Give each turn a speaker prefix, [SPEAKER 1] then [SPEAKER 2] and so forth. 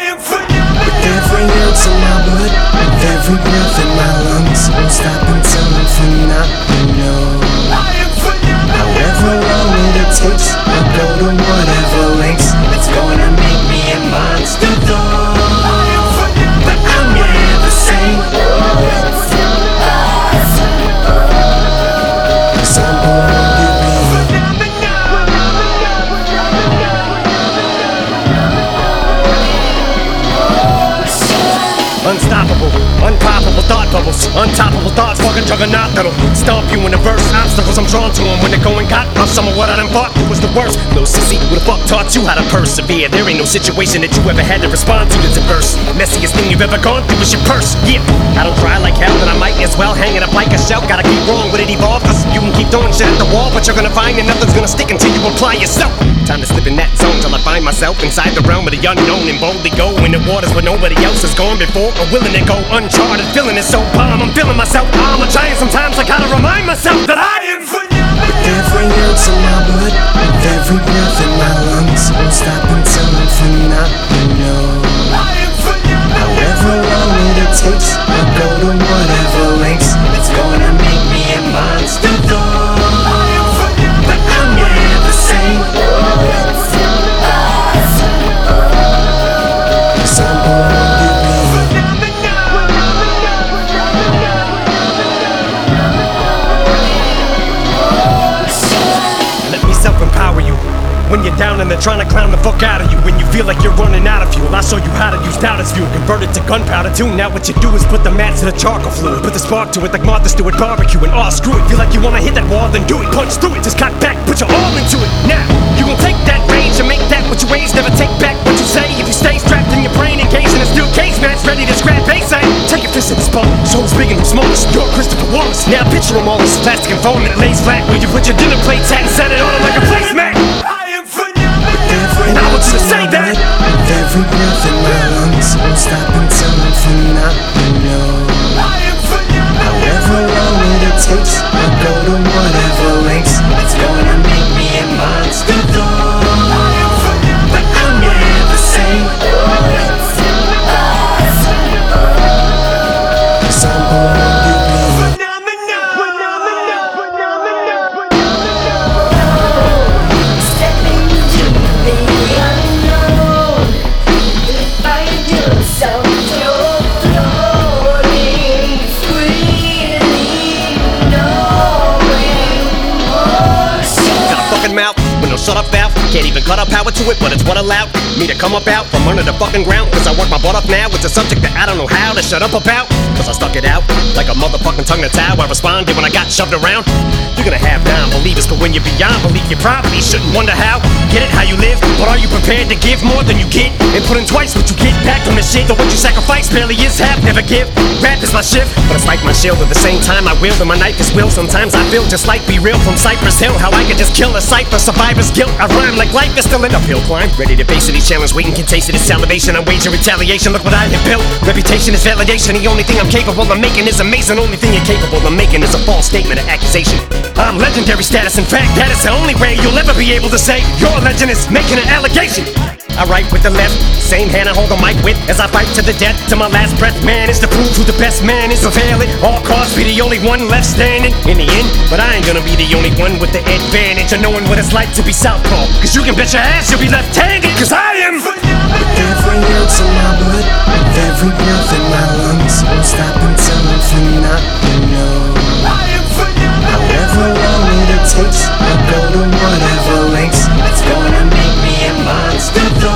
[SPEAKER 1] With every ounce of my blood, with every breath in my lungs, won't stop until I'm phenomenal. However long it takes, I'll go to whatever lengths. It's gonna make me a monster though, but I'm never sane. 'Cause I'm born to be
[SPEAKER 2] unstoppable, unpoppable thought bubbles, untoppable thoughts, fucking juggernaut that'll stomp you in the verse. Obstacles I'm drawn to them when they're going got off. Some of what I done thought was the worst. Little sissy, who the fuck taught you how to persevere? There ain't no situation that you ever had to respond to that's adverse. Messiest thing you've ever gone through is your purse. Yeah, I don't try like hell, then I might as well hang it up like a shell. Gotta keep wrong with it evolve, 'cause you can keep throwing shit at the wall, but you're gonna find that nothing's gonna stick until you apply yourself. Time to slip in that zone till I find myself inside the realm of the unknown and boldly go in the waters where nobody else has gone before or willing to go uncharted. Feeling it so bomb, I'm feeling myself. I'm a giant sometimes. I gotta remind myself that I am phenomenal.
[SPEAKER 1] with every ounce of my blood, with every breath in my lungs, won't stop until I'm phenomenal. However long it takes, I'll go to whatever lengths. It's gonna make me a monster though, but I'm never sane. 'Cause I'm born to be.
[SPEAKER 2] Let me self-empower you. When you're down and they're trying to clown the fuck out of you. When you feel like you're running out of fuel, I'll show you how to use doubt as fuel. Convert it to gunpowder too. Now what you do is put the match to the charcoal fluid. Put the spark to it like Martha Stewart barbecue. And screw it. Feel like you wanna hit that wall, then do it. Punch through it, just cut back, put your all into it. Now, you gon' take that range and make that what you raise. Never take back what you say. If you stay strapped in your brain, engaged in a steel cage match, ready to scrap base aim. Take your fist in the spot, shoulders big and smallest. You're Christopher Wallace. Now picture them all as plastic and foam that lays flat. Where you put your dinner plates at and set it on them like a placemat. And I want you to say that.
[SPEAKER 1] With every breath in my lungs, won't stop until I'm phenomenal. However long it takes, I'll go to whatever lengths. It's gonna make me a monster though, but I'm never sane. 'Cause I'm born to be.
[SPEAKER 2] Mouth with no shut up valve. Can't even cut up power to it, but it's what allowed me to come up out from under the fucking ground. 'Cause I work my butt off now. It's a subject that I don't know how to shut up about. 'Cause I stuck it out like a motherfucking tongue that's how I responded when I got shoved around. You're gonna have non-believers, but when you're beyond belief, you probably shouldn't wonder how. Get it how you live, but are you prepared to give more than you get? And put in twice what you get back from the shit. Though what you sacrifice barely is half, never give. Rap is my shift, but it's like my shield. At the same time I wield and my knife is will. Sometimes I feel just like Be Real from Cypress Hill. How I could just kill a cipher, survivor's guilt. I rhyme like life is still an uphill climb. Ready to face any challenge, waiting can taste it. It's salivation, I'm waging retaliation. Look what I have built. Reputation is validation. The only thing I'm capable of making is amazing. Only thing you're capable of making is a false statement or accusation. I'm legendary status. In fact, that is the only way you'll ever be able to say your legend is making an allegation. I write with the left, same hand I hold the mic with as I fight to the death, to my last breath. Man is to prove who the best man is. Avail it, all costs, be the only one left standing in the end. But I ain't gonna be the only one with the advantage of knowing what it's like to be southpaw. 'Cause you can bet your ass you'll be left-handed. 'Cause I am
[SPEAKER 1] With every ounce of my blood, with every breath in my lungs, won't stop until I'm phenomenal. However long it takes, I'll go to whatever lengths. It's gonna make me a monster though.